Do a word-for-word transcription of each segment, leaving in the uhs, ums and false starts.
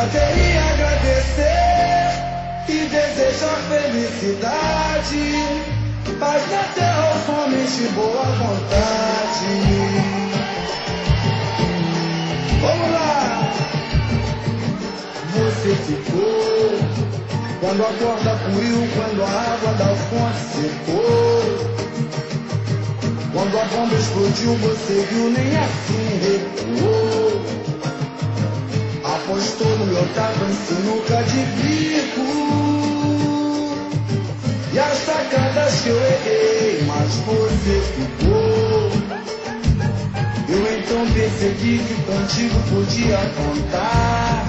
só queria agradecer e desejar felicidade, paz na terra aos homens de boa vontade. Vamos lá! Você ficou quando a corda fluiu, quando a água da fonte secou. Quando a bomba explodiu, você viu, nem assim recuou. Apostou no meu taco em sinuca de bico, e as sacadas que eu errei, mas você ficou. Eu então percebi que contigo podia contar.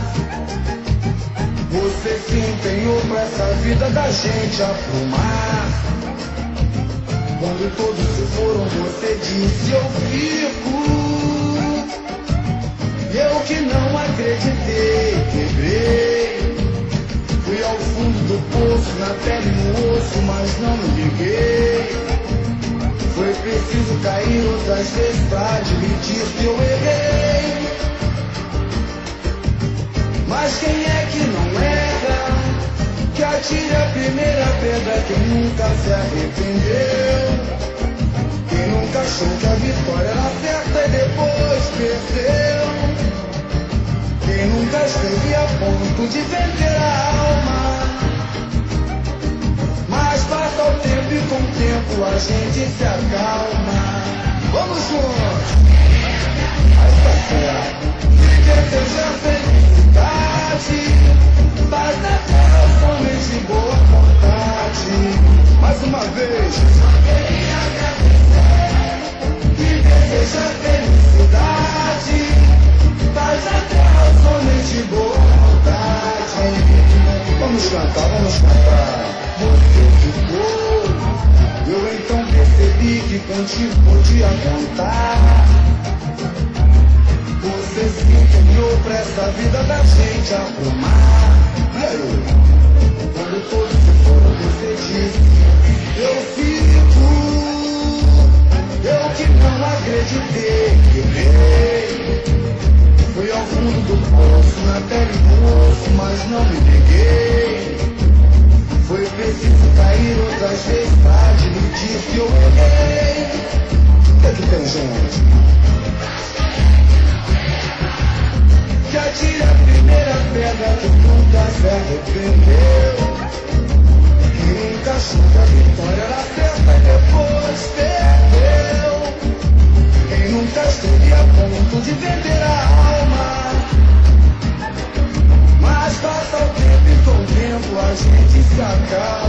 Você se empenhou pra essa vida da gente aprumar. Quando todos se foram, você disse eu fico. Eu que não acreditei, quebrei. Fui ao fundo do poço, na pele e no osso, mas não me liguei. Foi preciso cair outras vezes pra admitir que eu errei. Mas quem é que não erra? Que atire a primeira pedra quem nunca se arrependeu. Quem nunca achou que a vitória era certa e depois perdeu. Quem nunca esteve a ponto de vender a alma. Mas passa o tempo e com o tempo a gente se acalma. Vamos juntos! Aí tá certo. Desejar felicidade, paz na terra aos homens de boa vontade. Mais uma vez. Só queria agradecer e desejar felicidade, paz na terra aos homens de boa vontade. Vamos cantar, vamos cantar. Você ficou. Eu então percebi que contigo podia contar. Você se empenhou pra essa vida da gente arrumar. E aí? Quando todos se foram, você disse eu fico. Eu que não acreditei, quebrei. Fui ao fundo do poço, na pele do osso, mas não me liguei. Foi preciso cair outras vezes pra admitir que eu errei. O que é que tem, gente? Que atire a primeira pedra que nunca se arrependeu. Que nunca achou que a vitória era certa e depois perdeu. Quem nunca esteve a ponto de vender a alma. Mas passa o tempo e com o tempo a gente se acalma.